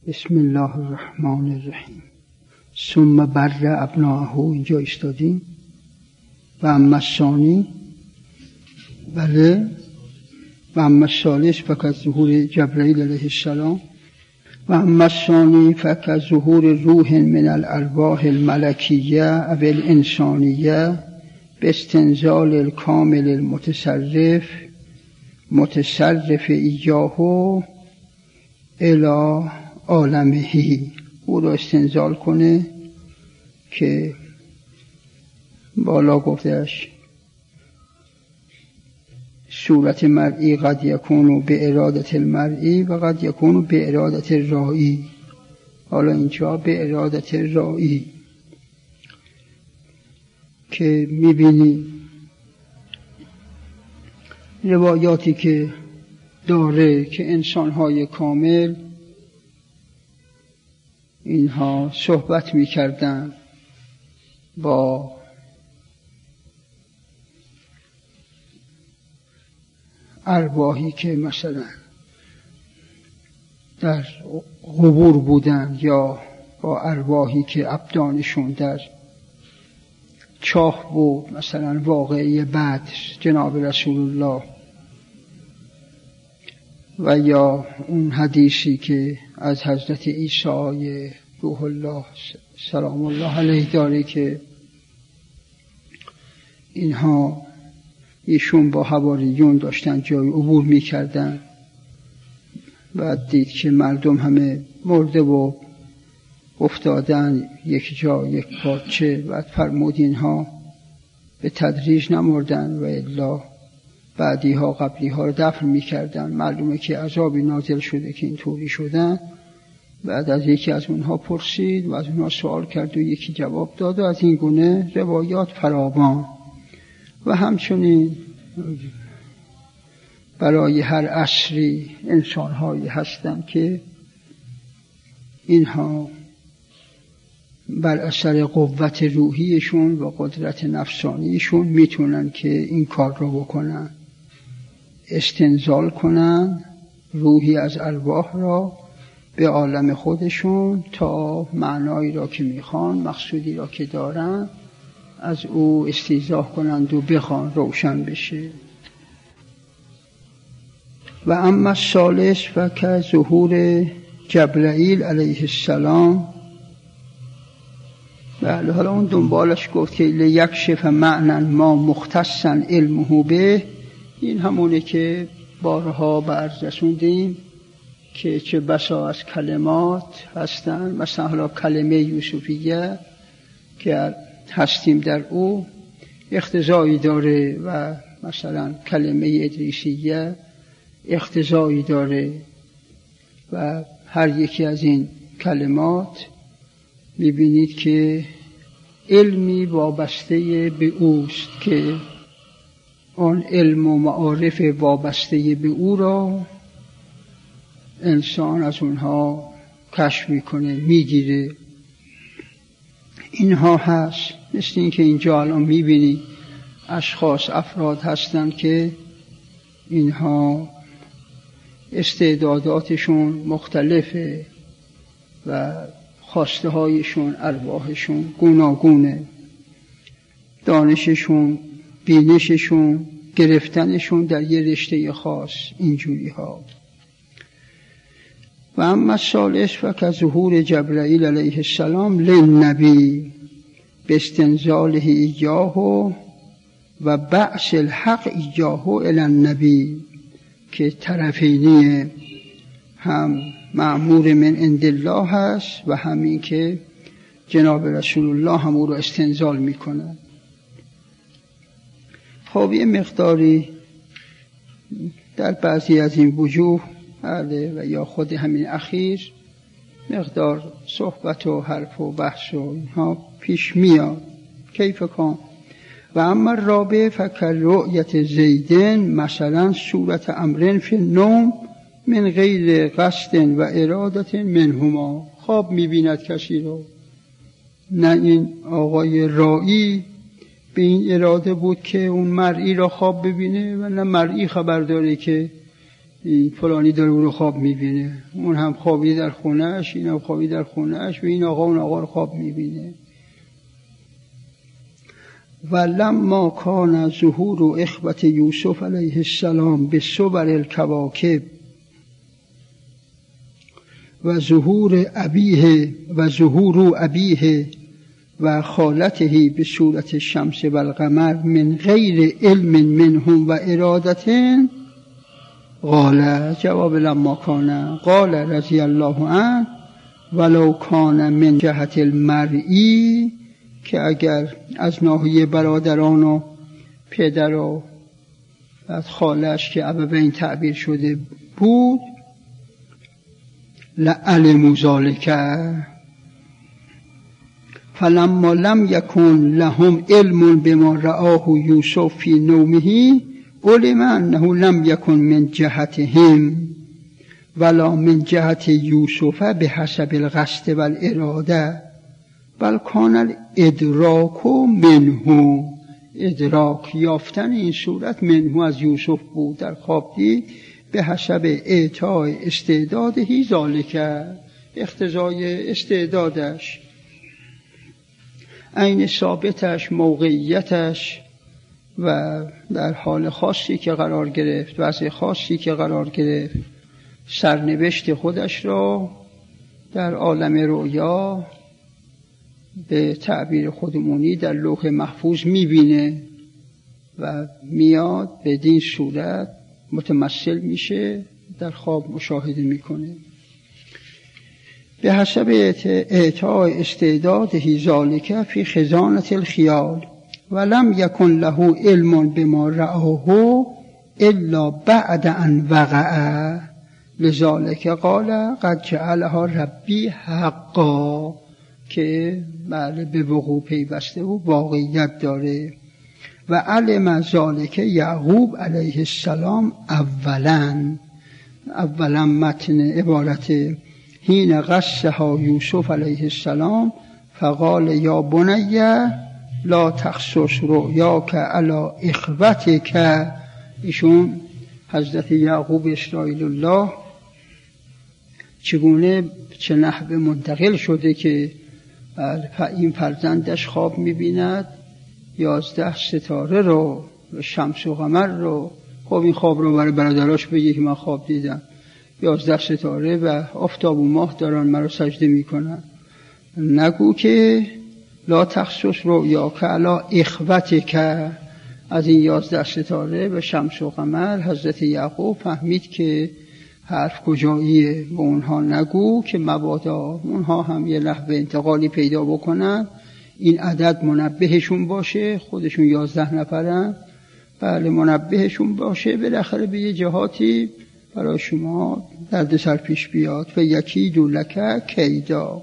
بسم الله الرحمن الرحیم. ثم بر ابناءه، اینجا ایستادیم. و اما الثانی، بله، و اما الثالث فکظهور جبرائیل علیه السلام، و اما الثانی فکظهور روح من الارواح الملکیه او الانسانیه باستنزال الکامل المتصرف ایاه الی عالمه. او را استنزال کنه که بالا گفتهش صورت مرئی قد یکون به ارادت المرئی و قد یکون به ارادت الرائی. حالا اینجا به ارادت الرائی که میبینی روایاتی که داره که انسان‌های کامل اینها صحبت می‌کردن با ارواحی که مثلا در قبور بودن یا با ارواحی که ابدانشون در چاه بود، مثلا واقعه بدر جناب رسول الله، و یا اون حدیثی که از حضرت عیسی روح الله سلام الله علیه داره که اینها ایشون با حواریون داشتن جای عبور میکردن، بعد دید که مردم همه مرده و افتادن یک جا یک پارچه، بعد فرمود اینها به تدریج نمردن و الا بعدی ها قبلی ها رو دفن میکردن. معلومه که عذابی نازل شده که اینطوری شدن. بعد از یکی از اونها پرسید و از اونها سوال کرد و یکی جواب داد و از این گونه روایات فراوان. و همچنین برای هر عصری انسان‌هایی هستند که اینها بر اثر قوت روحیشون و قدرت نفسانیشون میتونن که این کار رو بکنن، استنزال کنن روحی از ارواح را به عالم خودشون تا معنایی را که میخوان، مقصودی را که دارن از او استیضاح کنند و بخوان روشن بشه. و اما الثالث فکظهور جبرائیل علیه السلام. بله، حالا اون دنبالش گفت که لیکشف معنی ما مختصا علمه به. این همونه که بارها به عرض رسوندیم که چه بسا از کلمات هستن، مثلا حالا کلمه یوسفیه که هستیم در او اقتضایی داره و مثلا کلمه ادریسیه اقتضایی داره و هر یکی از این کلمات میبینید که علمی وابسته به اوست که آن علم و معارف وابسته به او را انسان از اونها کشف میکنه، میگیره. اینها هست، مثل این که اینجا الان میبینی اشخاص افراد هستن که اینها استعداداتشون مختلفه و خواسته هایشون ارواحشون گوناگونه، دانششون، بینششون، گرفتنشون در یه رشته خاص اینجوری ها. و اما الثالث فکظهور جبرائیل علیه السلام للنبی باستنزاله ایاه و بعث الحق ایاه الی النبی، که طرفینیه، هم مأمور من عند الله هست و همین که جناب رسول الله هم او رو استنزال میکنه. خب یه مقداری در بعضی از این وجوه و یا خود همین اخیر مقدار صحبت و حرف و بحث و اینها پیش میاد. کیف کن. و اما رابع فکر رؤیت زیدن مثلا صورت امرن فی النوم من غیر قصد و ارادت منهما. خواب میبیند کسی رو، نه این آقای رائی به این اراده بود که اون مرئی را خواب ببینه و نه مرئی خبر داره که این فلانی داره او رو خواب میبینه، اون هم خوابی در خونهش، این هم خوابی در خونهش و این آقا اون آقا رو خواب میبینه. و لما کان ظهور اخوة یوسف علیه السلام به صور الکواکب و ظهور ابیه و خالته به صورت الشمس و القمر من غیر علم منهم و ارادة، قال جواب لما کان قال رضی الله عنه ولو کان من جهت المرئی، که اگر از ناحیه برادران و پدر و خالش که ابوین تعبیر شده بود، لعلموا ذلک فلما لم یکن لهم علم بما رآه یوسف فی نومه علم انه لم یکن من جهتهم ولا من جهت یوسف بحسب القصد والاراده بل کان الادراک منه، ادراک یافتن این صورت منه از یوسف بود، در خواب دید، به حسب اعطای استعدادهی ذالک، اقتضای استعدادش، عین ثابتش، موقعیتش و در حال خاصی که قرار گرفت، وضع خاصی که قرار گرفت، سرنوشت خودش را در عالم رؤیا به تعبیر خودمونی در لوح محفوظ میبینه و میاد به این صورت متمثل میشه، در خواب مشاهده میکنه. به حسب اعطای استعداده ذالک فی خزانة الخیال ولم یکن له علم بما رآه الا بعد ان وقع، لذالک قال قد جعلها ربی حقا، که بله به وقوع پیوسته و واقعیت داره. و علم ذالک یعقوب علیه السلام اولا متن عبارت حین قصها یوسف علیه السلام فقال یا بنی لا تقصص رؤیاک علی اخوتک. ایشون حضرت یعقوب اسرائیل الله چگونه چه نحوه منتقل شده که این فرزندش خواب می‌بیند 11 ستاره رو، شمس و قمر رو. خب این خواب رو برای برادراش بگه که من خواب دیدم 11 ستاره و آفتاب و ماه دارن مرا سجده میکنن. نگو که لا تخصص رؤیاک علی اخوتک، از این 11 ستاره و شمس و قمر حضرت یعقوب فهمید که حرف کجاییه، به اونها نگو که مبادا اونها هم یه لحظه انتقالی پیدا بکنن، این عدد منبهشون باشه، خودشون 11 نفرن، بله منبهشون باشه، بالاخره به یه جهاتی برای شما دردسر پیش بیاد. و یکید لک کیدا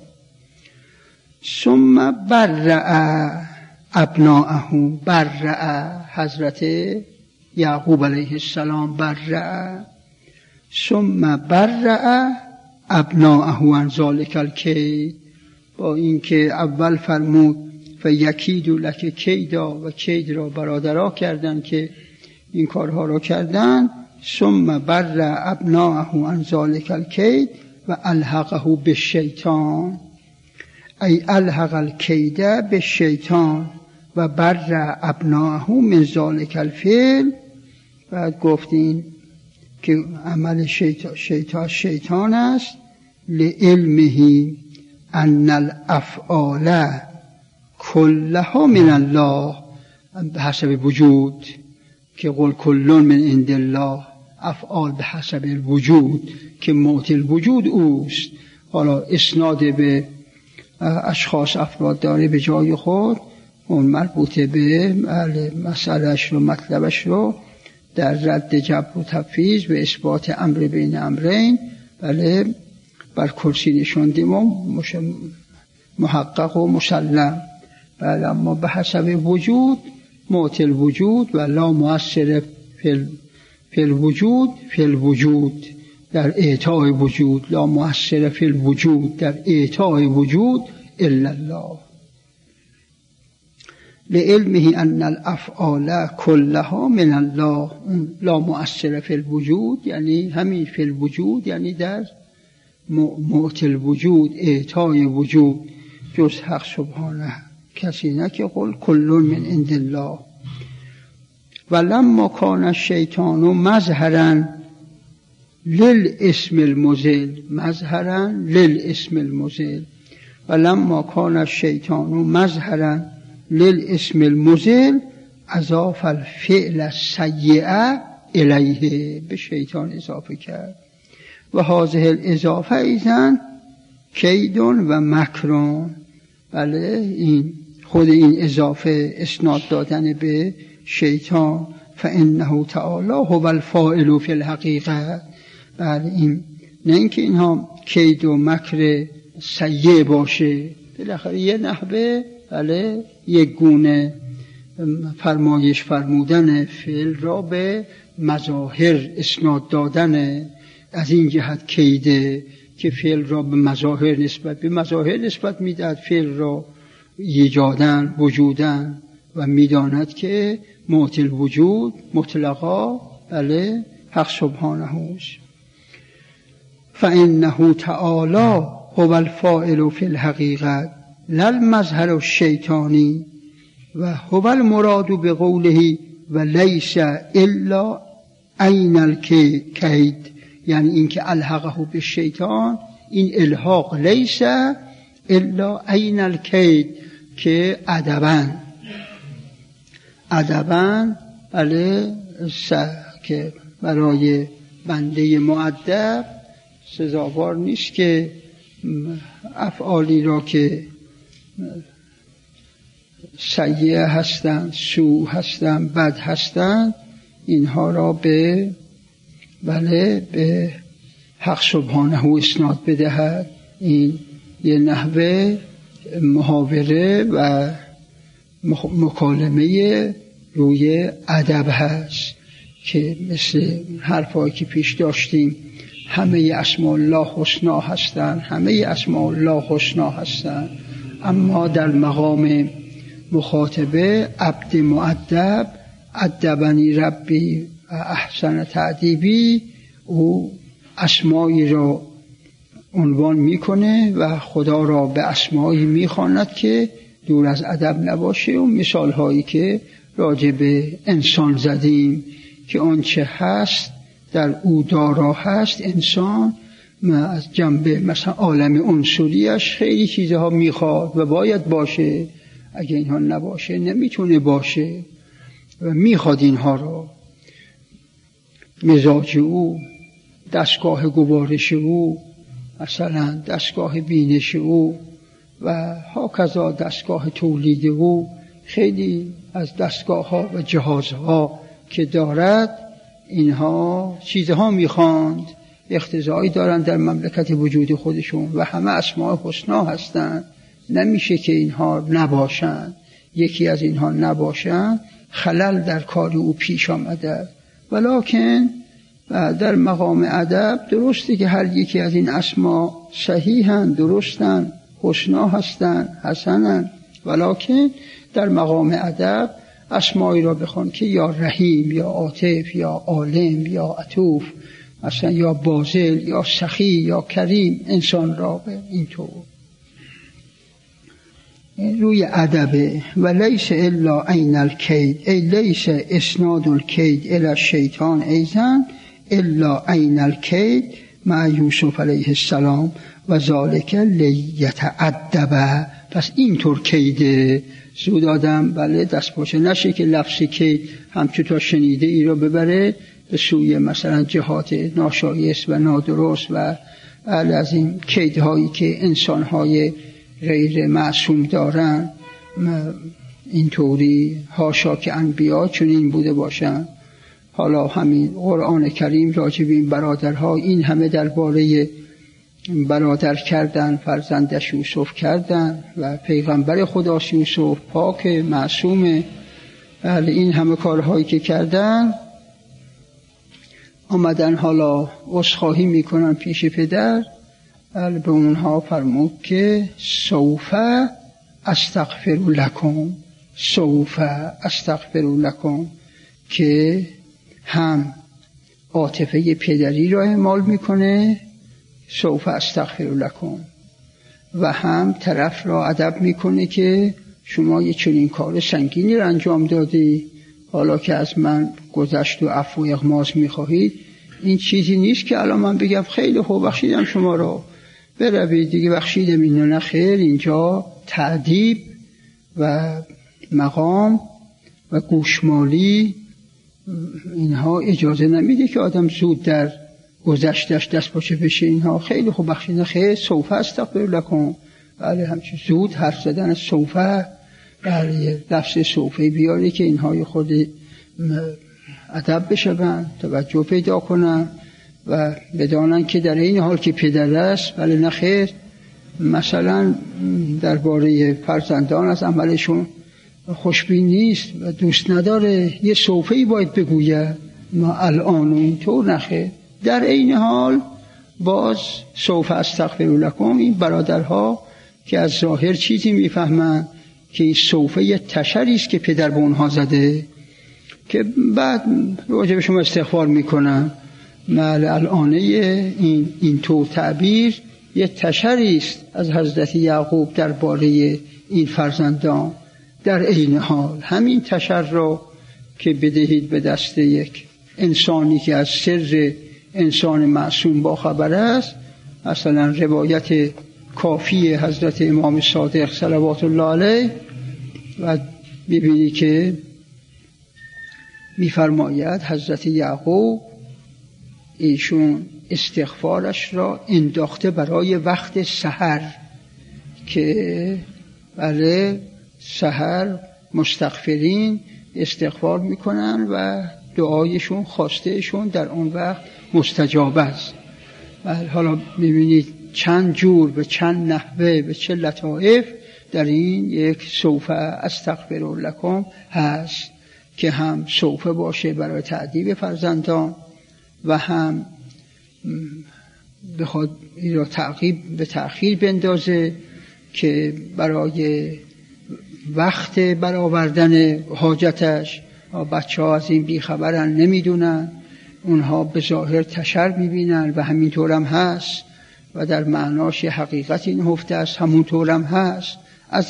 ثم برع ابناءه، برع حضرت یعقوب علیه السلام، برع ثم برع ابناءه عن ذلک الکید، با اینکه اول فرمود و یکید لک کیدا و کید را برادرها کردن که این کارها را کردن، ثم برع ابناءه عن ذلک الکید و الحقه بالشیطان، ای الحق الکید بالشیطان و برع ابناءه من ذلک الفعل. بعد گفتین که عمل شیطان است، لعلمه ان الافعال کلها من الله، به حسب وجود، که قل کل من عند الله، افعال به حسب الوجود که معطی الوجود اوست. حالا اسناد به اشخاص افراد داره به جای خود، اون مربوطه به مسئلهش رو، مطلبش رو در رد جبر و تفویض و اثبات امر بین امرین بله بر کرسی نشاندیم و محقق و مسلم. بله اما به حسب وجود، معطی الوجود و لا مؤثر فی الوجود در اعطای وجود، لا مؤثر فی الوجود در اعطای وجود الا الله. لعلمه ان الافعال كلها من الله. لا مؤثر فی الوجود یعنی همین فی الوجود، یعنی در معطی الوجود، اعطای وجود، جز حق سبحانه کسی نه که قل کل من عند الله. ولما کان الشیطان مظهرا للاسم المضل، مظهرا للاسم المضل. ولما کان الشیطان مظهرا للاسم المضل اضاف الفعل السیء الیه، به شیطان اضافه کرد. و هذه الاضافه ایضا کید و مکر. بله، این خود این اضافه اسناد دادن به شیطان. فانه تعالی هو الفاعل فی الحقیقه. بله، این نه اینکه اینها کید و مکر سیء باشه، بالاخره یه نحوه، بله، یک گونه فرمایش فرمودن فعل را به مظاهر اسناد دادن. از این جهت کیده که فعل را به مظاهر نسبت میدهد، فعل را ایجادن، وجودن، و میداند که معطی الوجود مطلقا، بله، حق سبحانه است. فانه تعالی هو الفاعل فی الحقیقه لا المظهر الشیطانی و هو المراد بقوله و لیس الا عین الکید، یعنی اینکه الحقه به شیطان، این الحاق لیس الا عین الکید، که ادباً بله، که برای بنده مؤدب سزاوار نیست که افعالی را که سیئه هستند، سوء هستند، بد هستند، اینها را به حق سبحانه اسناد بدهد. این یه نحوه محاوره و مکالمه روی ادب هست که مثل حرفایی که پیش داشتیم، همه اسماء الله حسنا هستند، اما در مقام مخاطبه عبد مؤدب، ادبنی ربی احسن تعدیبی، او اسمایی را عنوان میکنه و خدا را به اسمایی میخواند که دور از ادب نباشه. و مثال هایی که راجع به انسان زدیم که آنچه هست در او دارا هست، انسان از جنبه مثلا عالم عنصریش خیلی چیزها میخواد و باید باشه، اگه اینها نباشه نمیتونه باشه و میخواد اینها را. مزاج او، دستگاه گوارش او، مثلا دستگاه بینش او و هاکذا دستگاه تولید او، خیلی از دستگاه ها و جهازها که دارد، اینها چیزها میخواند، اقتضایی دارند در مملکت وجود خودشون و همه اسماء حسنا هستند. نمیشه که اینها نباشند. یکی از اینها نباشند خلل در کار او پیش آمده. ولکن در مقام ادب درسته که هر یکی از این اسما صحیحن، درستن، حسنا هستن، حسنن، ولکن در مقام ادب اسمایی را بخوان که یا رحیم یا عاطف یا عالم یا عطوف، مثلا یا باذل یا سخی یا کریم، انسان را به اینطور روی ادبه. و لیس الا عین الکید، ای لیس اسناد الکید الی الشیطان ایضا الا عین الکید مع یوسف علیه السلام و ذالک لیتأدب. پس اینطور کیده زود آدم بله دست باشه نشه که لفظ کید همچنان شنیده ای را ببره به سوی مثلا جهات ناشایست و نادرست و بله از این کیدهایی که انسانهای غیر معصوم دارن. اینطوری حاشا که انبیا چنین بوده باشن. حالا همین قرآن کریم راجع به این برادرها این همه درباره برادر کردن، فرزندش یوسف کردن و پیغمبر خداست یوسف پاک معصومه، بله این همه کارهایی که کردن، آمدن حالا عذرخواهی میکنن پیش پدر. بله به اونها فرمود که سوف استغفر لکم، سوف استغفر لکم که هم عاطفه پدری را اعمال میکنه سوف استغفر لکم و هم طرف را ادب میکنه که شما یه چنین کار سنگینی را انجام دادی، حالا که از من گذشت و عفو و اغماض میخواهید، این چیزی نیست که الان من بگم خیلی خوب بخشیدم شما را بروید دیگه بخشیدم. اینو نه خیر، اینجا تأدیب و مقام و گوشمالی اینها اجازه نمیده که آدم زود در گذشتش دست باشه بشه. اینها خیلی خوب بخشیدن خیر سوف استغفر لکم، بله همچون زود حرف زدن از سوف، بله لفظ سوفه بیاره که اینها خود ادب بشون، توجه پیدا کنن و بدانن که در این حال که پدر است بله نه خیر، مثلا درباره فرزندان از عملشون خوشبین نیست و دوست نداره یه سوفه‌ای باید بگوید ما الان اینطور نخیر، در این حال باز سوف استغفر لکم. این برادرها که از ظاهر چیزی میفهمن که این سوفه یه تشری است که پدر به اونها زده که بعد راجع به شما استغفار میکنن، مال الانه این طور تعبیر یه تشری است از حضرت یعقوب درباره این فرزندان. در عین حال همین تشر را که بدهید به دست یک انسانی که از سر انسان معصوم با خبر است، مثلا روایت کافی حضرت امام صادق صلوات الله علیه و ببینی که میفرماید حضرت یعقوب ایشون استغفارش را انداخته برای وقت سحر که بله سحر مستغفرین استغفار میکنن و دعایشون خواستهشون در اون وقت مستجاب است. حالا میبینید چند جور به چند نحوه به چه لطائف در این یک سوف استغفر لکم هست که هم سوف باشه برای تأدیب فرزندان و هم بخواد این را تعقیب به تأخیر بندازه که برای وقت برآوردن حاجتش. بچه ها از این بیخبرن، نمیدونن، اونها به ظاهر تشر میبینن و همینطور هم هست و در معناش حقیقت این هفته است، همونطور هم هست. از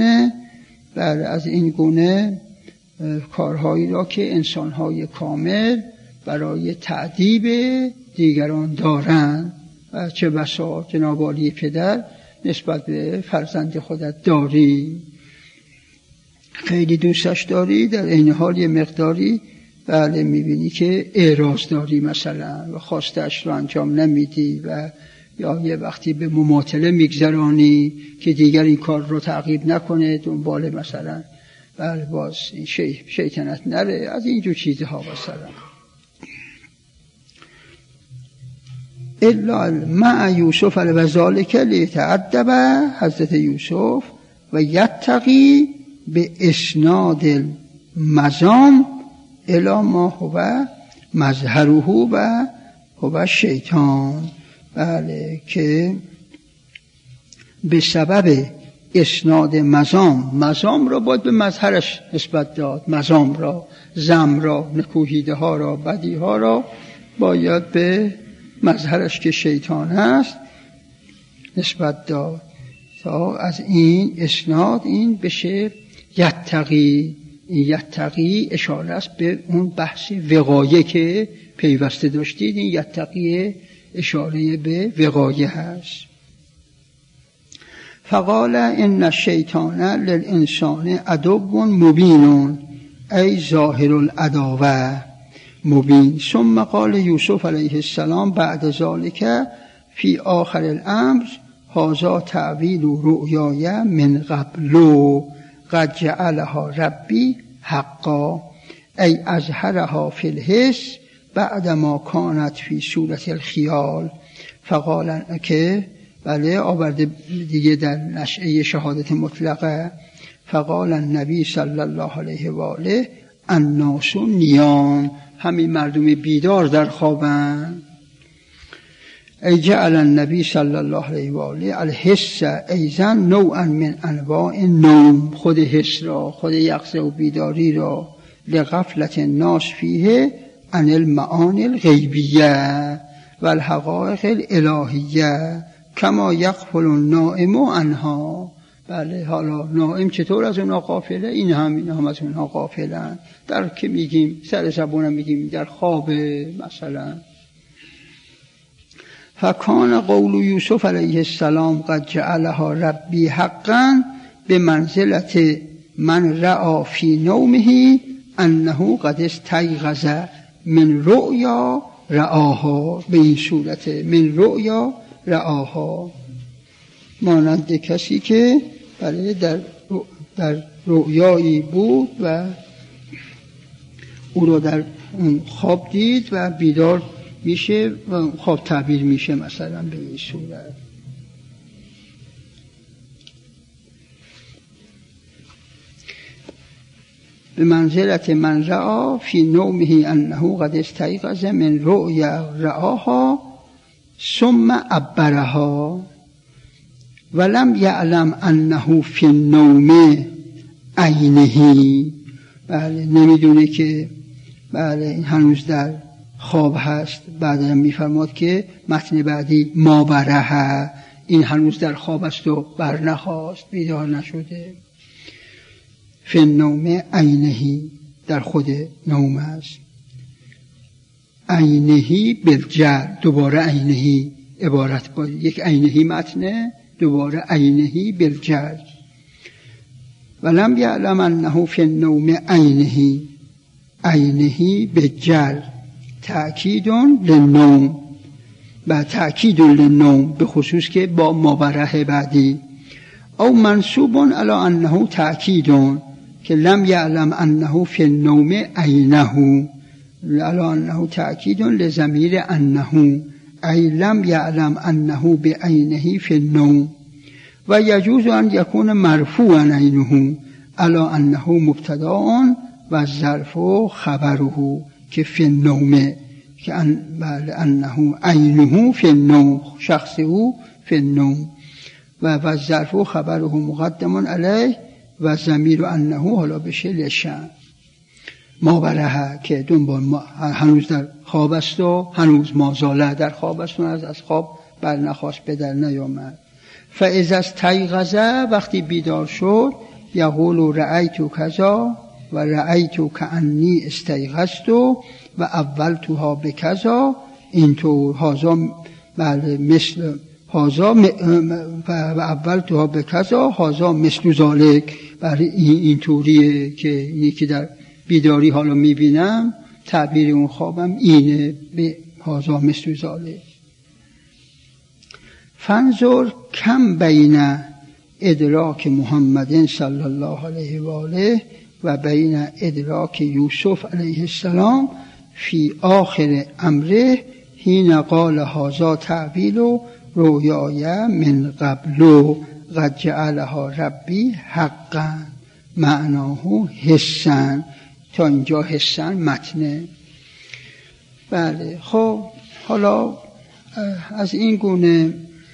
این گونه کارهایی را که انسانهای کامل برای تأدیب دیگران دارند و چه بسا جناب عالی پدر نسبت به فرزند خودت داری، خیلی دوستش داری، در این حال یه مقداری بله میبینی که اعراض داری مثلا و خواستش رو انجام نمیدی و یا یه وقتی به مماطله میگذرانی که دیگر این کار رو تعقیب نکنه دنبال مثلا بله باز شیطنت نره، از اینجور چیزها مثلا. الا مع یوسف و ذالک لیتعدب، حضرت یوسف و یتقی به اسناد المزام الی ما هو مظهره و هو شیطان، بله که به سبب اسناد مزام را باید به مظهرش نسبت داد، مزام را، زم را، نکوهیده ها را، بدی ها را باید به مظهرش که شیطان هست نسبت داد تا از این اسناد این بشه یتقی. این یتقی اشاره است به اون بحث وقایه که پیوسته داشتید، این یتقی اشاره به وقایه هست. فقال ان الشیطان للانسان عدو مبین ای ظاهر العداوه مبین. ثم قال یوسف علیه السلام بعد ذلك فی آخر الامر هذا تعویل رؤیای من قبل قد جعلها ربی حقا ای اظهرها فی الحس بعدما کانت فی صورت الخیال. فقال که بله آورده دیگه در نشأه شهادت مطلقه. فقال النبی صلی الله علیه و آله الناس نیام، همین مردم بیدار در خوابن. ای جعل النبی صلی الله علیه و آله الحس ایضا نوعا من انواع نوم، خود حس را، خود یقظه و بیداری را، لغفلت الناس فیه عن المعانی الغیبیه و الحقائق الالهیه کما یغفل النائم عنها. بله، حالا نائم چطور از اونها غافله؟ این هم از اونها غافلن. در که میگیم سر زبونم میگیم در خواب مثلا. فکان قول یوسف علیه السلام قد جعلها ربی حقا به منزلت من رأى فی نومه انه قد استیقظ من رؤیا رآها. به این صورت من رؤیا رآها، مانند کسی که برای در رؤیایی بود و او را در خواب دید و بیدار میشه و خواب تعبیر میشه مثلا به این صورت. به منزلت من رأى فی نومه انه قد استیقظ من رؤیا رآها ثم عبرها ولم یعلم انه فی النوم عینه. بله، نمیدونه که بله هنوز در خواب هست. بعدا میفرماد که متن بعدی ما برها، این هنوز در خواب است و بر نخواست، بیدار نشده. فی النوم عینه، در خود نوم است. عینه بالجر، دوباره عینه عبارت با یک عینه متنه، دوباره عینه بالجر. ولم یعلم انه فی النوم عینه، عینه بالجر تأکید للنوم و تأکید للنوم، به خصوص که با مبرح بعدی. او منصوب علی انه تأکید که لم یعلم انه فی النوم عینه، علی انه تأکید لضمیر انه ای لم یعلم انه بعینه فی النوم. و یجوز ان یکون مرفوعا عینه علی انه مبتدا و ظرف خبره که فی النوم، که انه عینه فی النوم، شخص او فی النوم، و ظرف خبره مقدم علیه و ضمیر انه حالا بشه لشان. ما برها که دنبال ما هنوز در خواب است و هنوز مازاله در خواب است و از خواب بر نخواست، به در نیامد. فاذا استیقظ، وقتی بیدار شد، یقول رأیت کذا و رأیت کأنی استیقظت و اولتها بکذا، اینطور هذا مثل هذا و اولتها بکذا هذا مثل ذلک. برای اینطوریه که یکی در بیداری حالا میبینم، تعبیر اون خوابم اینه، به هذا مثل ذلک. فانظر کم بین ادراک محمد صلی الله علیه و آله و بین ادراک یوسف علیه السلام فی آخر امره حین قال هذا تعبیل رؤیای من قبل قد جعلها ربی حقا معناه حسن. تا اینجا حسن متنه. بله، خب حالا از این گونه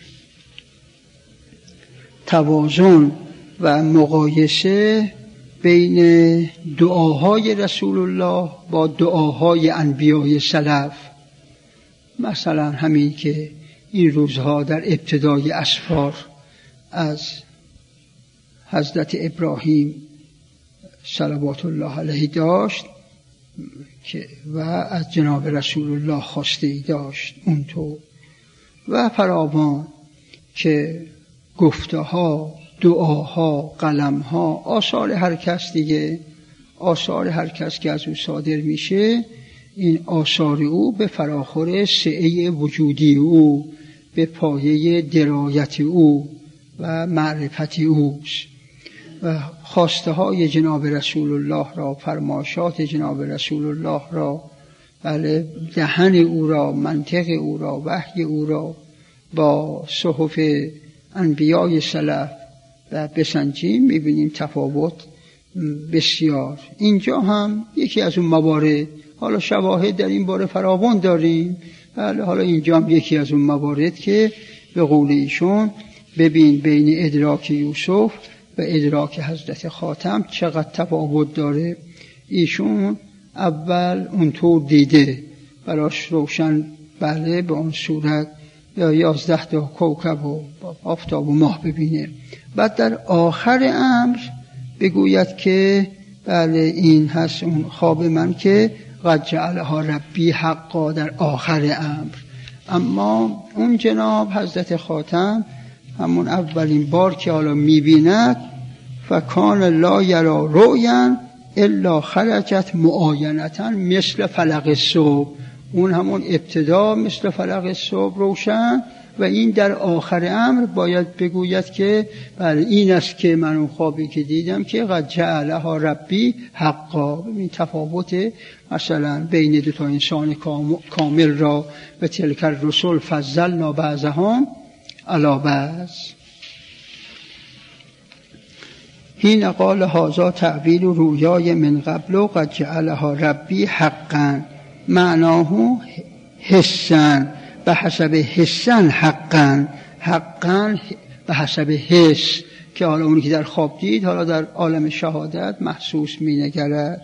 توازن و مقایسه بین دعاهای رسول الله با دعاهای انبیای سلف، مثلا همین که این روزها در ابتدای اسفار از حضرت ابراهیم صلوات الله علیه داشت و از جناب رسول الله خواسته ای داشت اونطور، و فراوان که گفته ها، دعاها، قلم ها، آثار هر کس دیگه، آثار هر کس که از او صادر میشه، این آثار او به فراخور سعه وجودی او، به پایه درایت او و معرفت اوست، و خواسته های جناب رسول الله را، فرمایشات جناب رسول الله را، بله، دهن او را، منطق او را، وحی او را با صحف انبیای سلف و بسنجیم، میبینیم تفاوت بسیار. اینجا هم یکی از اون موارد، حالا شواهد در این باره فراوان داریم، بله، حالا اینجا هم یکی از اون موارد که به قول ایشون ببین بین ادراک یوسف و ادراک حضرت خاتم چقدر تفاوت داره. ایشون اول اونطور دیده، براش روشن بله به اون صورت یا 11 تا کوکب و آفتاب و ماه ببینه. بعد در آخر امر بگوید که بله این هست اون خواب من که قد جعلها ربی حقا در آخر امر. اما اون جناب حضرت خاتم همون اولین بار که حالا میبیند فکان لا یرا رؤیا الا خرجت معاینتا مثل فلق الصبح، اون همون ابتدا مثل فلق الصبح روشن و این در آخر امر باید بگوید که بله این است که من اون خوابی که دیدم که قد جعلها ربی حقا. این تفاوت مثلا بین دو تا انسان کامل را و تلک الرسل فضلنا بعضهم علی بعض. حین قال هذا تعبیر رویای من قبل قد جعلها ربی حقا معناه حسن به حسب حسن حقا، حقا به حسب حس، که حالا اونی که در خواب دید حالا در عالم شهادت محسوس می نگرد.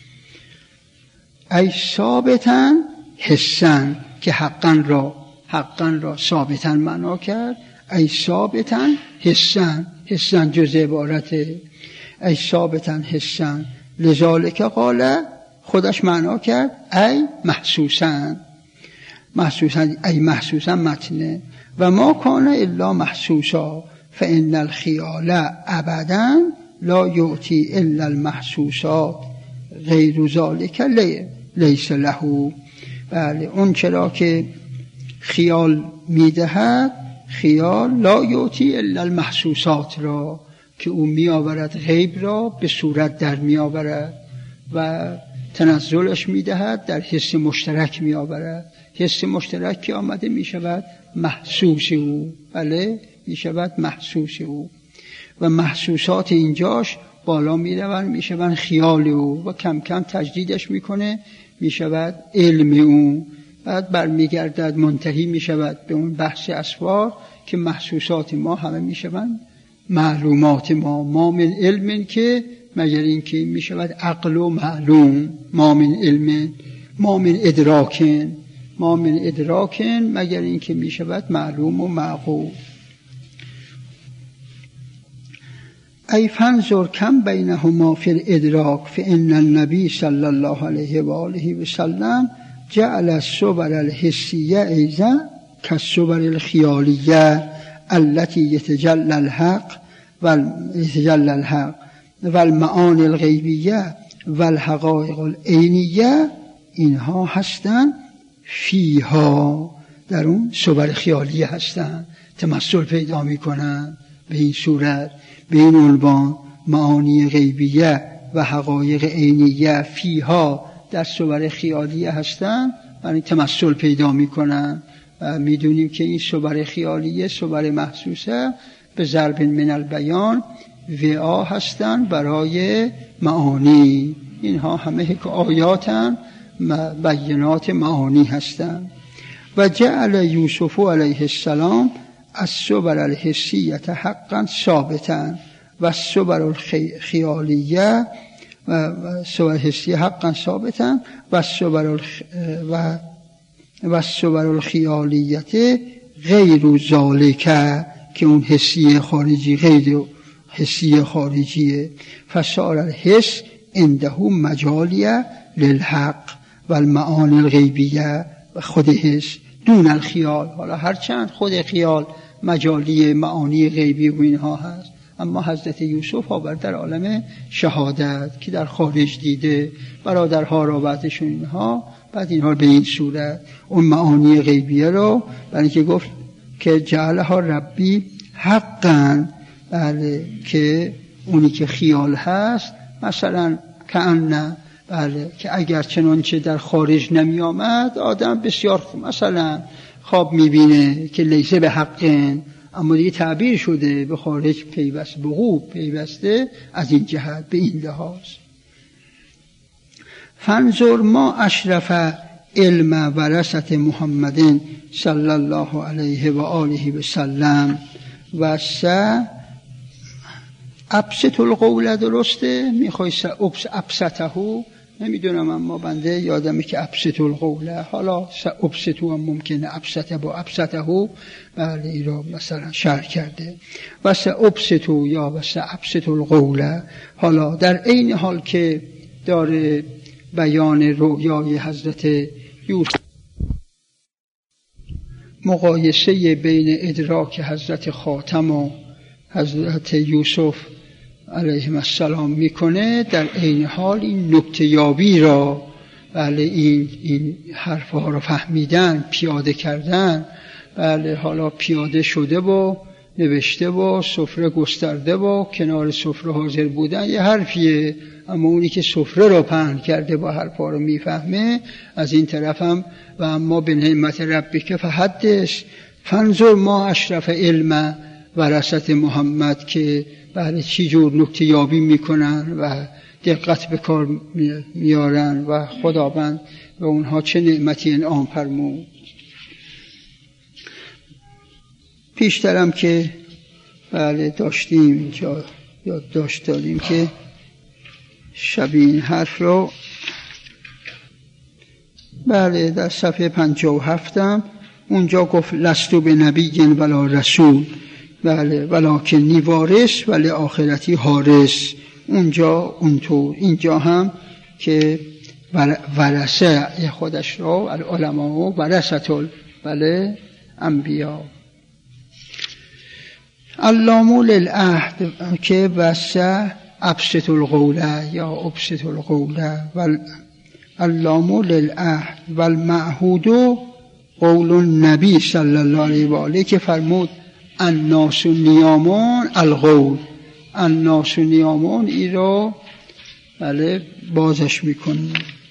ای ثابتا حسن که حقا را ثابتا معنا کرد. ای ثابتا حسن، حسن جز عبارته. ای ثابتا حسن لذالک قال خودش معنا کرد ای محسوسن، محسوسن ای محسوسن متنه و ما کان الا محسوسا فان الخیال ابدا لا یعطی الا المحسوسات غیر ذالک لیس له. بله اون چرا که خیال میدهد، خیال لا یعطی الا المحسوسات را که او میآورد غیب را به صورت در میآورد و تنزلش میدهد در حس مشترک میآورد. حس مشترک که آمده میشود محسوس او، بله میشود محسوس او و محسوسات اینجاش بالا میروند میشوند خیال او و کم کم تجدیدش میکنه میشود علم او. بعد برمیگردد منتهی میشود به اون بحث اسرار که محسوسات ما همه میشوند معلومات ما من علم که مگر این که میشود عقل و معلوم، ما من علم ما من ادراکن مگر این که میشود معلوم و معقول. ای فانظر کم بینهما فی الادراک فان النبی صلی الله علیه و آله و سلم جعل الصور الحسیه ایضا کالصور الخیالیه التي يتجلى الحق والمعانی الغیبیه والحقائق العینیه، اینها هستند فیها در اون صور خیالیه هستند، تمثل پیدا میکنند به این صورت به این عنوان معانی غیبیه و حقایق عینیه فیها در صور خیالیه هستند یعنی تمثل پیدا میکنند. و میدونیم که این صور خیالیه صور محسوسه به ضرب من البیان وعا هستند برای معانی. اینها همه آیاتن بینات معانی هستند. و جعل یوسف علیه السلام الصور الحسیه حقا ثابتا و الصور الخیالیه و صور حسیه حقا ثابتا و الصور الخیالیه غیر ذالک که اون حسی خارجی غیر حسی خارجیه. فصار الحس عنده مجالیه للحق و المعانی الغیبیه و خود حس دون الخیال. حالا هرچند خود خیال مجالی معانی غیبی و اینها هست، اما حضرت یوسف آورد در عالم شهادت که در خارج دیده برادرها را بعدشون اینها، بعد اینها به این صورت اون معانی غیبیه رو برای که گفت که جعلها ربی حقا، بله که اونی که خیال هست مثلا کأن بله که اگر چنانچه در خارج نمی آمد آدم بسیار مثلا خواب میبینه که لیسه به حقن اما دیگه تعبیر شده به خارج پیوسته به غوب پیوسته از این جهت به این لحاظ. فانظر ما اشرف علم ورثة محمد صلی الله علیه و آله و سلم و ابسط القول درسته، میخوای ابسطه، نمیدونم، اما بنده یادمه که ابسط القوله، حالا ابسطو هم ممکنه ابسطه با ابسطه، بله ای را مثلا شرح کرده و ابسطو یا و ابسط القوله. حالا در عین حال که داره بیان رویای حضرت یوسف، مقایسه بین ادراک حضرت خاتم و حضرت یوسف علیه السلام میکنه، در عین حال این نکته یابی را، بله این حرفها رو فهمیدن، پیاده کردن، بله حالا پیاده شده و نوشته و سفره گسترده و کنار سفره حاضر بودن یه حرفیه، اما اونی که سفره را پهن کرده با حرفها رو میفهمه. از این طرف هم و اما به نعمت ربک فحدث فانظر ما اشرف علم ورثة محمد، که بله چی جور نکته یابی میکنن و دقت به کار میارن و خداوند و اونها چه نعمتی انعام فرمود. پیشترم که بله داشتیم اینجا یادداشت داریم که شبیه این حرف رو، بله در صفحه 57 اونجا گفت لستو به نبی ولا رسول، بله ولکنی وارث ولی آخرتی حارس. اونجا اونطور، اینجا هم که ورثه خودش را العلماء ورثة بله انبیا. اللام للعهد که وسع ابسط القوله یا ابسط القوله، اللام للعهد والمعهود قول النبی صلی الله علیه و آله که فرمود الناس نیامون القول، الناس نیامون ای را بله بازش میکنیم.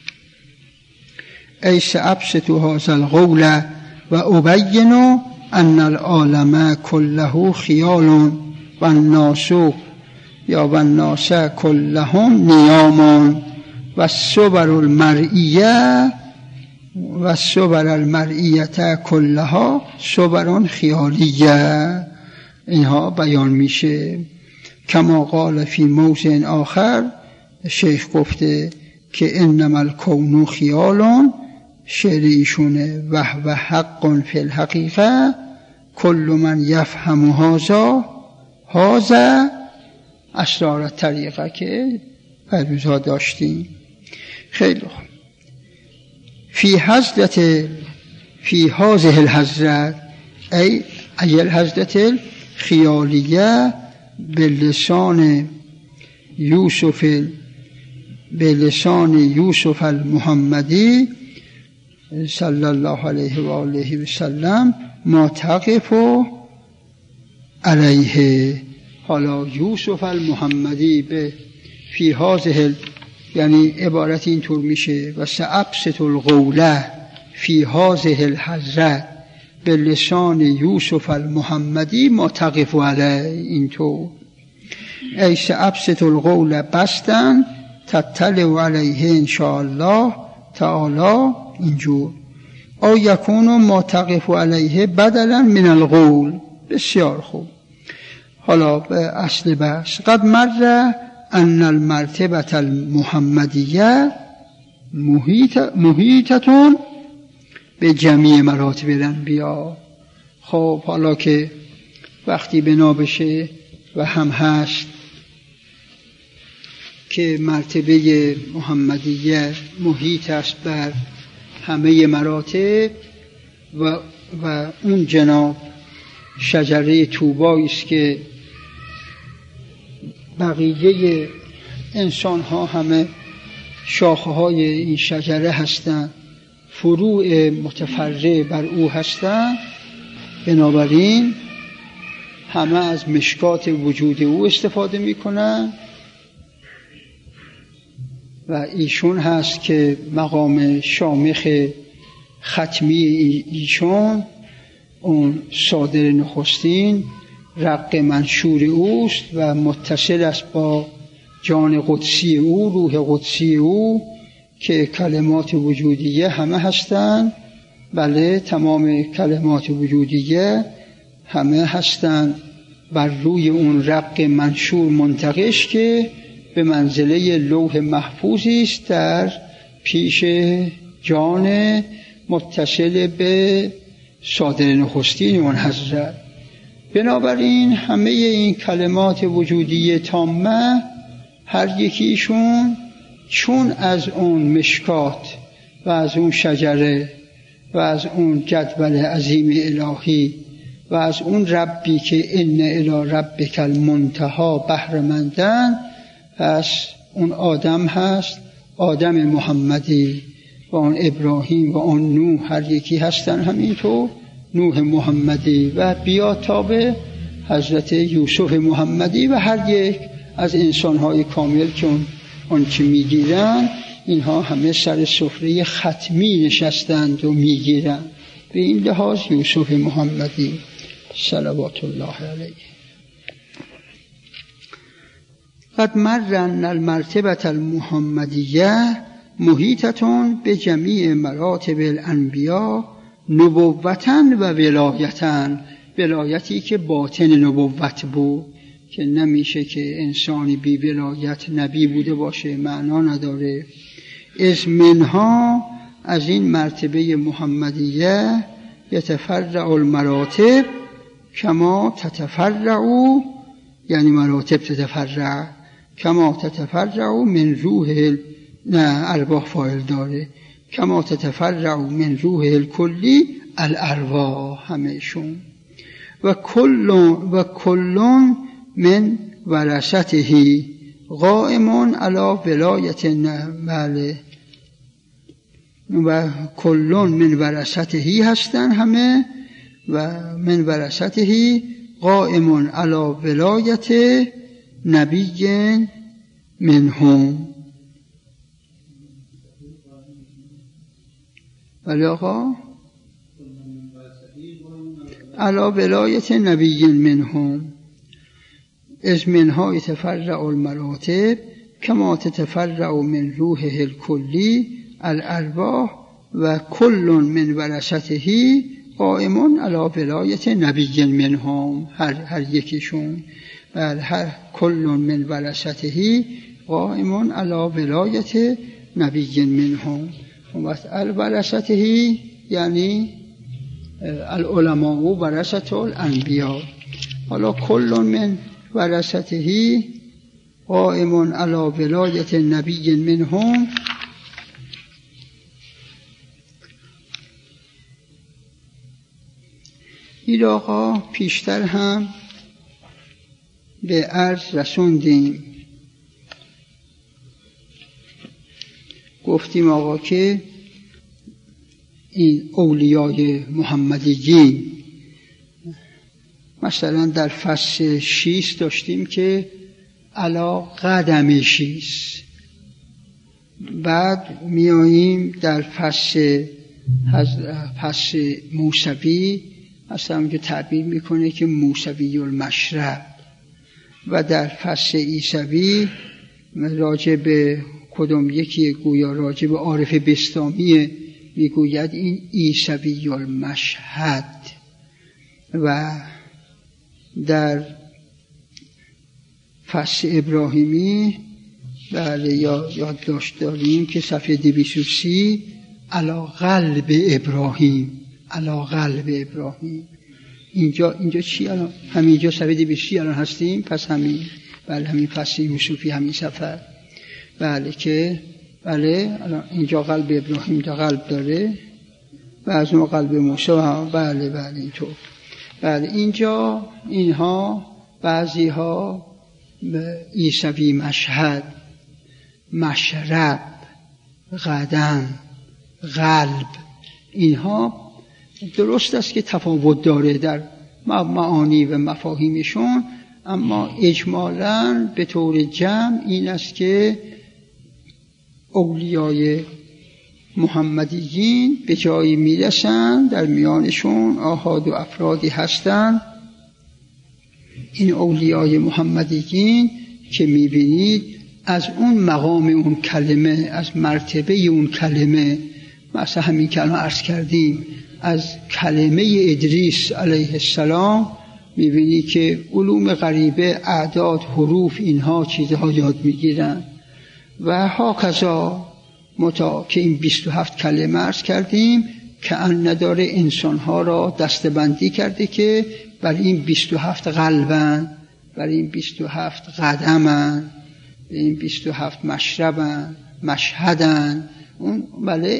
ایس ابسط هذا القول و ابین ان العالم كله خیال و الناس یا و الناس كلهم نیام و الصور المرئیه و الصور المرئیه كلها صور خیالیه. اینها بیان میشه. کما قال فی موضع آخر، شیخ گفته که انما الکون خیال، شعر ایشونه، و حق فی الحقیقه کل من یفهم هذا اسرار الطریقه که روزها داشتیم. خیلی خوب. فی هذه الحضرت ای الحضرت الخیالیه بلسان یوسف المحمدی صلی الله علیه و آله و سلم ما تقف علیه. حالا یوسف المحمدی به فی هذه، یعنی عبارت اینطور میشه و سأبسط القوله فی هذه الحضرت به لسان یوسف المحمدی ما تقف علیه. اینطور ای سأبسط القول بستن تطلع علیه انشاءالله تعالی، اینجور. او یکونو ما تقف علیه بدلا من القول. بسیار خوب. حالا به اصل بحث. قد مر ان المرتبه المحمدیه محیطتون به جمیع مراتب الانبیا. خب حالا که وقتی بنا بشه و هم هست که مرتبه محمدیه محیط است بر همه مراتب و اون جناب شجره طوبایی است که بقیه انسان ها همه شاخه های این شجره هستند، فروع متفرع بر او هستند. بنابراین همه از مشکات وجود او استفاده میکنن و ایشون هست که مقام شامخ ختمی ایشون، اون صادر نخستین رق منشور اوست و متصل است با جان قدسی او، روح قدسی او که کلمات وجودیه همه هستند. بله، تمام کلمات وجودیه همه هستند بر روی اون رق منشور منتقش که به منزله لوح محفوظی است در پیش جان متصل به صادر نخستین اون حضرت. بنابراین همه این کلمات وجودی تامه هر یکیشون چون از اون مشکات و از اون شجره و از اون جدول عظیم الهی و از اون ربی که ان الی ربک المنتهی بهره‌مندن، پس اون آدم هست، آدم محمدی و اون ابراهیم و اون نوح هر یکی هستن همینطور، نوح محمدی و بیا تا به حضرت یوسف محمدی و هر یک از انسان‌های کامل که اون چی میگیرن، اینها همه سر سفره ختمی نشستند و میگیرن. به این لحاظ یوسف محمدی صلوات الله علیه. قد مرن المرتبة المحمدیه محیطتون به جمیع مراتب الانبیاء نبوتن و ولایتن. ولایتی که باطن نبوت بود، که نمیشه که انسانی بی ولایت نبی بوده باشه، معنا نداره. از منها، از این مرتبه محمدیه، یتفرع المراتب کما تتفرع، یعنی مراتب تتفرع کما تتفرع من روح نه ارواح فاعل داره، کما تتفرع من روح الکلی الارواح همشون. و کلون من ورثته قائم علی ولایت بله، و کلون من ورثته هستن همه، و من ورثته قائم علی ولایت نبی منهم. ولی آقا علی ولایت نبی منهم. از منها یتفرع المراتب کما تتفرع من روحه الکلی الارواح و کل من ورثته قائم علی ولایت نبی منهم. هر یکیشون، بل هر کل من ورثته قائم علی ولایت نبی منهم. و الورثته یعنی العلماء ورثة الانبیاء. حالا کل من ورثته قائم علی ولایت نبی منهم. این آقا پیشتر هم به عرض رسوندیم، گفتیم آقا که این اولیای محمدیین، مثلا در فصل 6 داشتیم که علا قدم 6، بعد میاییم در فصل موسوی اصلا که تعبیر میکنه که موسوی المشرب، و در فصل عیسوی راجع به کدوم یکی گویا راجع به عارف بستامی میگوید این عیسوی المشهد. و در فصل ابراهیمی بله یادداشت داریم که صفحه 230 علی قلب ابراهیم، علی قلب ابراهیم. اینجا چی الان؟ همینجا صفحه 230 الان هستیم، پس همین بله همین فصل یوسفی همین صفحه بله که بله الان اینجا قلب ابراهیم دا قلب داره و از اون قلب موسی بله اینطور. بله اینجا اینها بعضی ها عیسوی مشهد، مشرب، قدم، قلب، اینها درست است که تفاوت داره در معانی و مفاهیمشون، اما اجمالاً به طور جمع این است که اولیای محمدیین به جایی میرسن در میانشون آحاد و افرادی هستند. این اولیای محمدیین که میبینید از اون مقام اون کلمه، از مرتبه اون کلمه، مثلا همین که الان عرض کردیم از کلمه ادریس علیه السلام، میبینی که علوم غریبه، اعداد، حروف، اینها چیزها یاد میگیرن و هاکذا که این 27 کلمه عرض کردیم که ان نداره انسانها را دستبندی کرده که بر این 27 قلبن، بر این 27 قدمن، بر این 27 مشربن، مشهدن. اون بله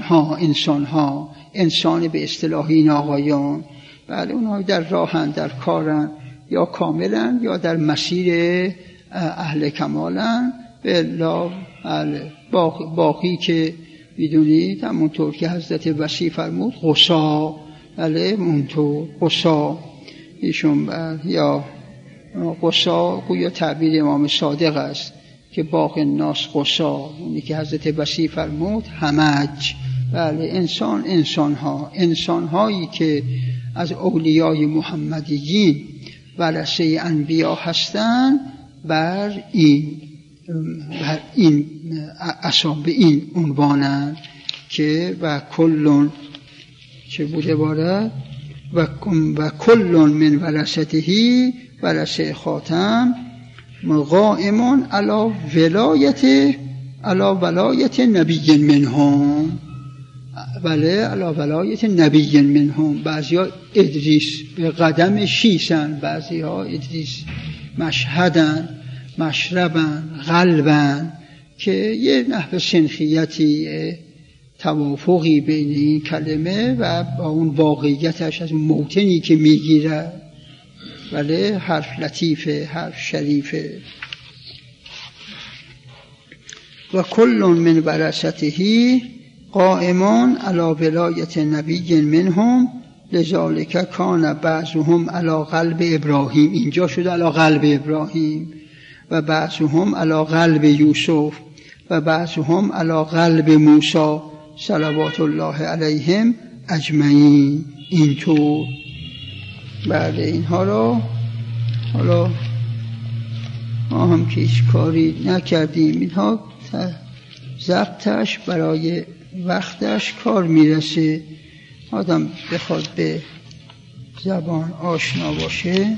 انسان به اصطلاح این آقایان، بله اونها در راهن، در کارن، یا کاملن یا در مسیر اهل کمالن. بله باقی که میدونید همونطور که حضرت وصی فرمود قصا، بله اونطور قصا ایشون یا قصا گویا تعبیر امام صادق است که باقی الناس قصا، اونی که حضرت وصی فرمود همج. بله انسانهایی که از اولیای محمدیین ورثه انبیا هستند بر این اصحاب این عنوانند که و کلون چه بوده باره و کلون من ورثته ورثه خاتم قائمون علی ولایت نبی منهم. بله علی ولایت نبی منهم. بعضی ها ادریس به قدم شیسن، بعضی ها ادریس مشهدن، مشربن، قلبن، که یه نحو سنخیتی توافقی بین این کلمه و با اون واقعیتش از موطنی که میگیره. بله حرف لطیفه، حرف شریفه. و کل من ورثته قائمان علی ولایت نبی منهم لذالک کان بعضهم علی قلب ابراهیم. اینجا شده علی قلب ابراهیم. و بعضهم علی قلب یوسف و بعضهم علی قلب موسی صلوات الله علیهم اجمعین. اینطور بعد اینها را حالا ما هم که هیچ کاری نکردیم، اینها ضبطش برای وقتش کار میرسه، آدم بخواد به زبان آشنا باشه.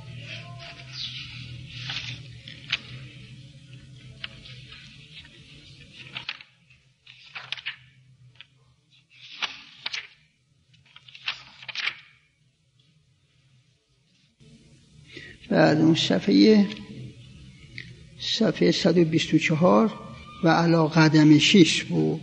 بعد اون صفحه 124 و علی قدم 6 بود.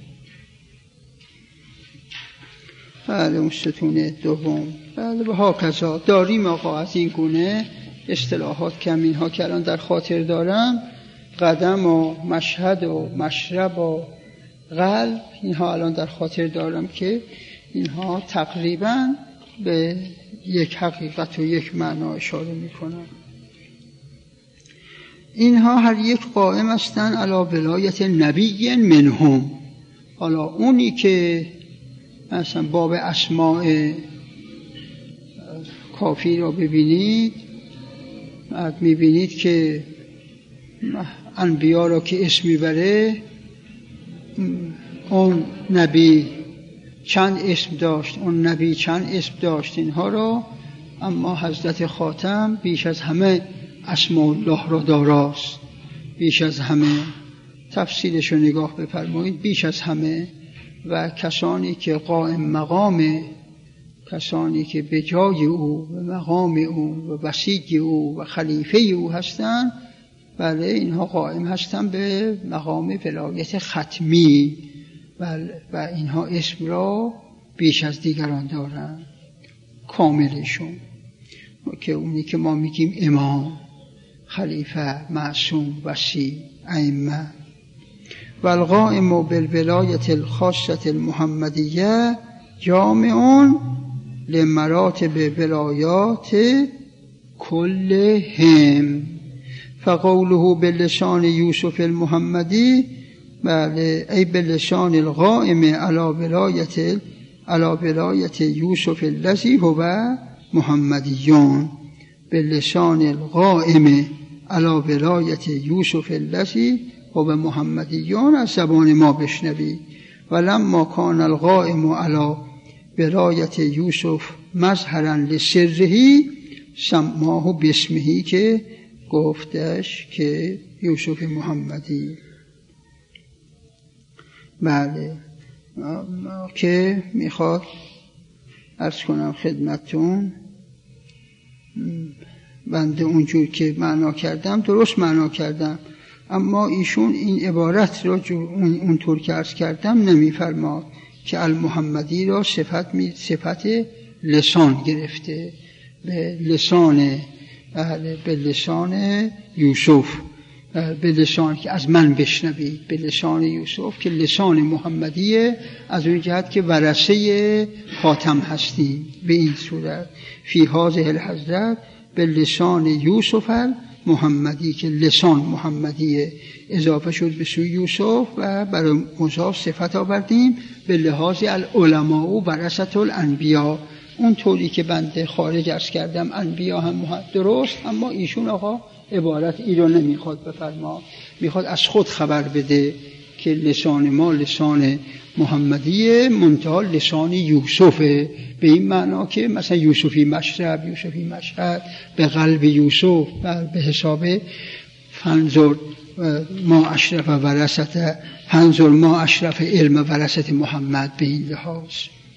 بعد اون ستون دوم. بعد به هاکذا داریم آقا از این گونه اصطلاحات کمین ها که الان در خاطر دارم، قدم و مشهد و مشرب و قلب، اینها الان در خاطر دارم که اینها تقریبا به یک حقیقت و یک معنا اشاره میکنن. اینها هر یک قائم هستند علی ولایت نبی منهم. حالا اونی که مثلا باب اسماء کافی را ببینید، میبینید که انبیا را که اسم میبره، اون نبی چند اسم داشت، اون نبی چند اسم داشت، اینها را. اما حضرت خاتم بیش از همه اسماء الله را داراست، بیش از همه. تفصیلش رو نگاه بفرمایید، بیش از همه. و کسانی که قائم مقام، کسانی که به جای او و مقام او و وسیع او و خلیفه او هستند، بله اینها قائم هستند به مقام ولایت ختمی. و اینها اسم را بیش از دیگران دارن، کاملشون، که اونی که ما میگیم امام، خلیفه، معصوم، وصی، ائمه. و القائم بالولایت الخاصة المحمدیه جامعون لمراتب ولایات کلهم. فقوله باللسان یوسف المحمدی، بله ای باللسان القائم علی ولایت یوسف الذی هو محمدیون. باللسان القائم علی ولایت یوسف الذی و به محمدیون از زبان ما بشنوی. ولما کان القائم علی ولایت یوسف مظهرا لسره سماه باسمه که گفتش که یوسف محمدی. بله که میخواد عرض کنم خدمتون بنده اونجور که معنا کردم درست معنا کردم، اما ایشون این عبارت را اونطور که عرض کردم نمیفرماد که المحمدی را صفت لسان گرفته، به لسان یوسف، به لسان که از من بشنوید، به لسان یوسف که لسان محمدیه، از اون جهت که ورثه خاتم هستیم. به این صورت فی هذه الحضرت به لسان یوسف محمدی که لسان محمدیه اضافه شد به سوی یوسف و برای مضاف صفت آوردیم به لحاظ العلماء و ورثة الانبیاء. اون طوری که بنده خارج عرض کردم انبیا هم درست، اما ایشون آقا عبارت ای رو نمیخواد بفرما، میخواد از خود خبر بده که لسان ما لسان محمدیه منتها لسان یوسفه، به این معنا که مثلا یوسفی مشرب، یوسفی مشهد، به قلب یوسف، به حساب فنظر ما اشرف ورثت، فنظر ما اشرف علم ورثت محمد. به این لحاظ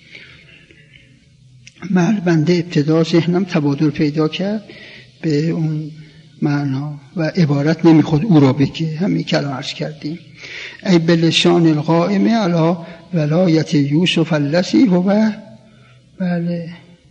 بنده ابتدا ذهنم تبادل پیدا کرد به اون معنا و عبارت نمیخواد او را بگه، همین کلام عرض کردیم. ای به لسان القائم علی ولایت یوسف الذی هو، بله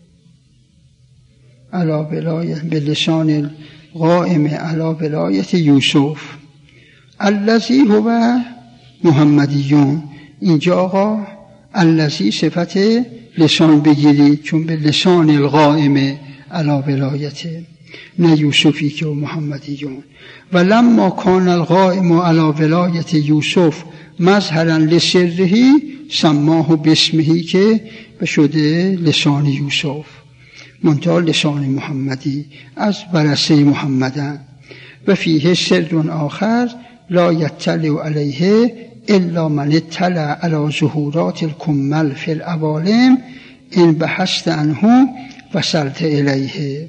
علی ولایت، به لسان القائم علی ولایت یوسف الذی هو محمدیون. اینجا آقا الذی صفت لسان بگیرید، چون به لسان القائم علی ولایته، نه یوسفی که محمدیون. ولما کان القائم علی ولایت یوسف مظهرا لسره سماه باسمه که بشده لسان یوسف منتها لسان محمدی از ورثه محمدن. و فیه سر آخر لا یطلع علیه الا من اطلع علی ظهورات الکمل فی العوالم ان بحثت عنه وصلت الیه.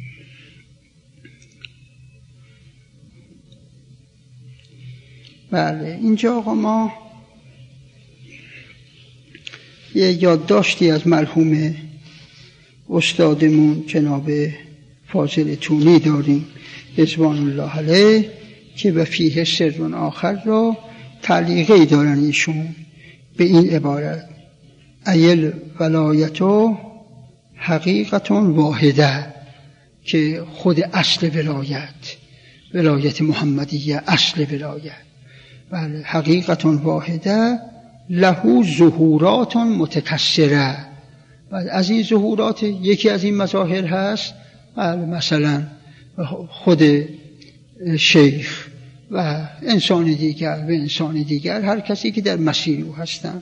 بله اینجا آقا ما یه یادداشتی از مرحوم استادمون جناب فاضل تونی داریم رضوان الله علیه که به فیه سر آخر را تعلیقی دارن ایشون به این عبارت ایل ولایتو حقیقت واحده، که خود اصل ولایت محمدیه اصل ولایت، بله حقیقت واحده له ظهورات متکثره. از این ظهورات یکی از این مظاهر هست مثلا خود شیخ و انسان دیگر هر کسی که در مسیر او هستند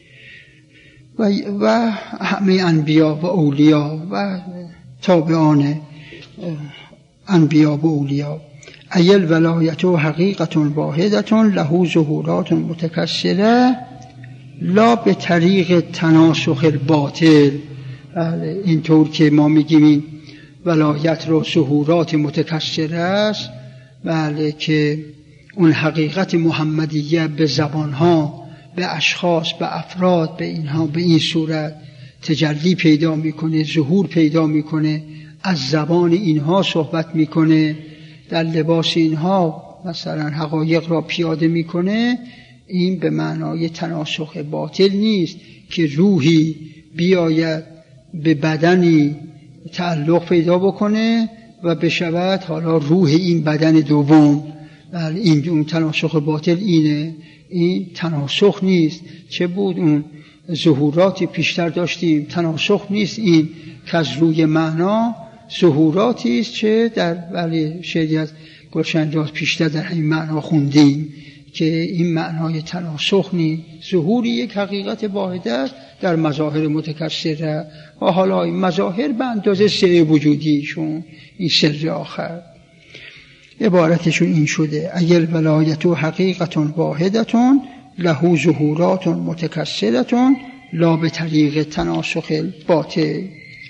و همه انبیا و اولیا و تابعان انبیا و اولیا. ایل ولایت حقیقت واحدت له ظهورات متکثره لا به طریق تناسخ الباطل. اینطور که ما میگیم این ولایت رو ظهورات متکثره است، بله که اون حقیقت محمدیه به زبانها، به اشخاص، به افراد، به اینها به این صورت تجلی پیدا میکنه، ظهور پیدا میکنه، از زبان اینها صحبت میکنه، در لباس اینها مثلا حقایق را پیاده میکنه. این به معنای تناسخ باطل نیست که روحی بیاید به بدنی تعلق پیدا بکنه و بشود حالا روح این بدن دوم. این اون تناسخ باطل اینه، این تناسخ نیست. چه بود اون ظهوراتی پیشتر داشتیم، تناسخ نیست این که از روی معنا ظهوراتی است چه در شعری از گلشن‌راز پیشتر در این معنا خوندیم که این معنای تناسخ نیست. ظهوری یک حقیقت واحده است در مظاهر متکثره و حالا این مظاهر به اندازه سر وجودیشون این سر آخر. عبارتشون این شده: اگر ولایت حقیقت واحدت له ظهورات متکثرت لا به طریق تناسخ الباطل.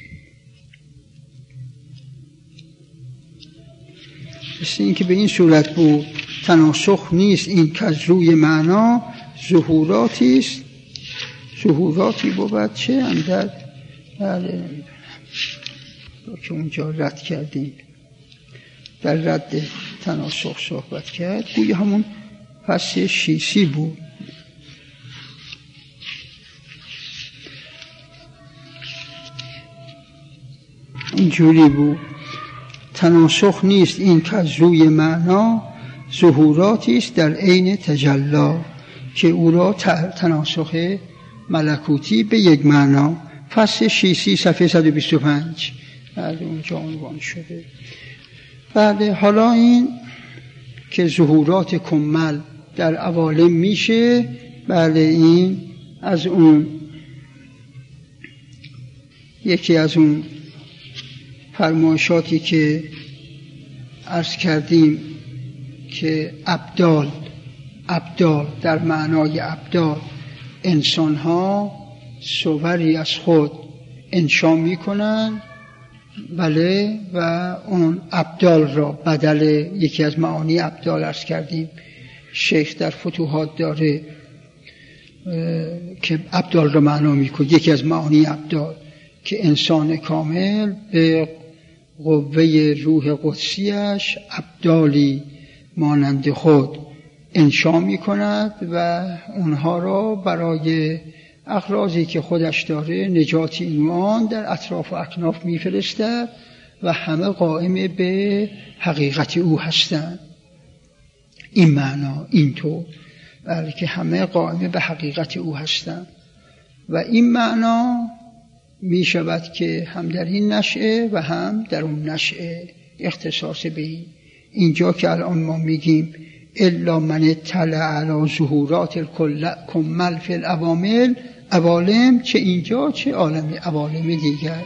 مثل این که به این صورت بود تناسخ نیست این که از روی معنا ظهوراتی است. ظهوراتی بود چه اندر بله که اونجا رد کردیم، در رد تناسخ صحبت کرد، گویا همون فصل 6 بود. اینجوری بود: تناسخ نیست این که از روی معنا ظهوراتی است در عین تجلا که او را تناسخ ملکوتی به یک معنا. فصل 6 صفحه 125 بعد اونجا عنوان شده. بعد حالا این که ظهورات کمل در عوالم میشه، بعد این از اون یکی از اون فرمایشاتی که عرض کردیم که ابدال در معنای ابدال انسان ها صوری از خود انشا میکنن، بله، و اون ابدال را بدل یکی از معانی ابدال عرض کردیم شیخ در فتوحات داره که ابدال را معنا میکنه. یکی از معانی ابدال که انسان کامل به قوه روح قدسیش ابدالی مانند خود انشا می کند و اونها را برای اغراضی که خودش داره نجات ایمان در اطراف و اکناف می فرستد و همه قائم به حقیقت او هستند. این معنا اینطور، بلکه همه قائم به حقیقت او هستند و این معنا می شود که هم در این نشأه و هم در اون نشأه اختصاص به اینجا که الان ما میگیم الا من اطلع علی ظهورات الکمل فی العوالم، چه اینجا چه عوالم دیگر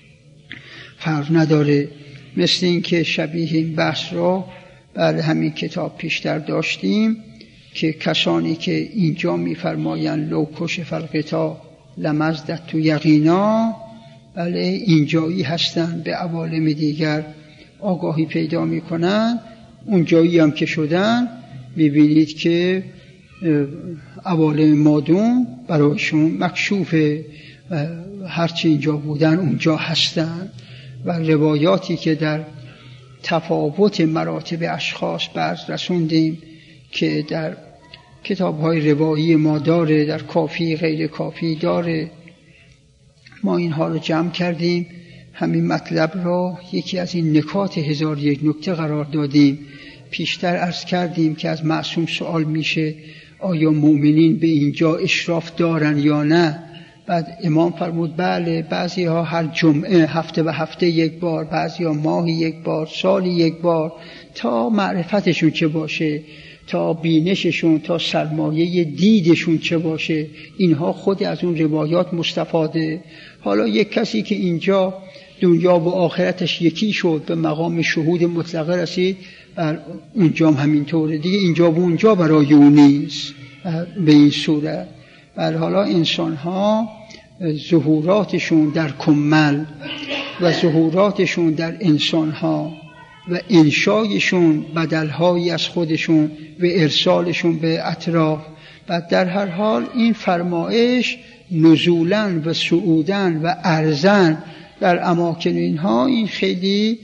فرق نداره. مثل این که شبیه این بحث را بعد همین کتاب پیشتر داشتیم که کسانی که اینجا میفرمایند لو کشف الغطا لمزدت تو یقینا، بله اینجایی هستند به عوالم دیگر آگاهی پیدا میکنن. اونجایی هم که شدن میبینید که عوالم مادون برایشون مکشوفه، هرچی اینجا بودن اونجا هستن و روایاتی که در تفاوت مراتب اشخاص برز رسوندیم که در کتاب‌های روایی ما داره، در کافی غیر کافی داره، ما اینها رو جمع کردیم. همین مطلب را یکی از این نکات 1001 نکته قرار دادیم. پیشتر عرض کردیم که از معصوم سوال میشه آیا مؤمنین به اینجا اشراف دارن یا نه. بعد امام فرمود بله، بعضی ها هر جمعه، هفته به هفته یک بار، بعضی ها ماهی یک بار، سالی یک بار، تا معرفتشون چه باشه، تا بینششون، تا سرمایه دیدشون چه باشه. اینها خود از اون روایات مستفاده. حالا یک کسی که اینجا دنیا و آخرتش یکی شد، به مقام شهود مطلقه رسید، اونجا هم همینطوره دیگه، اینجا و اونجا برای اون نیست به این صورت. بله، حالا انسان ها ظهوراتشون در کمل و ظهوراتشون در انسان ها و انشایشون بدلهایی از خودشون و ارسالشون به اطراف، و در هر حال این فرمایش نزولاً و صعوداً و عرضاً در اماکن اینها این خیلی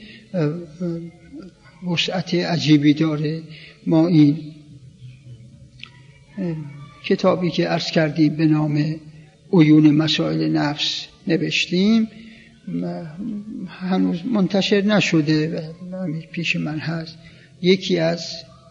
وسعت عجیبی داره. ما این کتابی که عرض کردیم به نام عیون مسائل نفس نوشتیم، هنوز منتشر نشده و پیش من هست. یکی از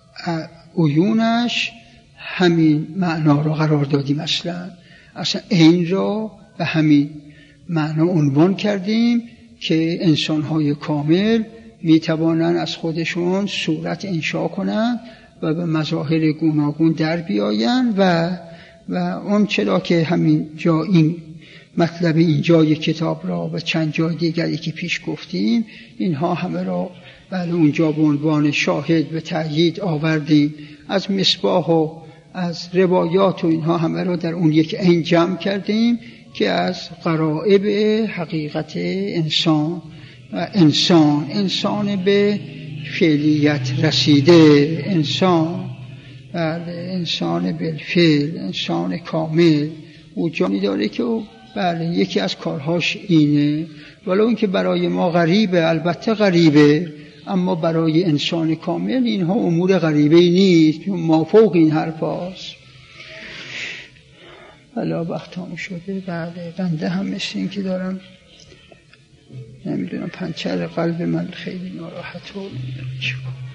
عیونش همین معنا را قرار دادیم، اصلا این را به همین معنا عنوان کردیم که انسان‌های کامل میتوانند از خودشون صورت انشا کنند و به مظاهر گوناگون در بیایند و اون چرا که همین جا این مطلب این جای کتاب را و چند جای دیگری که پیش گفتیم اینها همه را بله اونجا به عنوان شاهد به تأیید آوردیم. از مصباح و از روایات و اینها همه رو در اون یک عین جمع کردیم که از غرائب حقیقت انسان و انسان به فعلیت رسیده، انسان بالفعل، انسان کامل او جانی داره که بله یکی از کارهاش اینه. ولو این که برای ما غریبه، البته غریبه، اما برای انسان کامل اینها امور غریبه نیست، مافوق این حرف هاست. بلا وقتام شده. بله بنده هم مثل این که دارم نمیدونم پنچر قلب من خیلی ناراحت و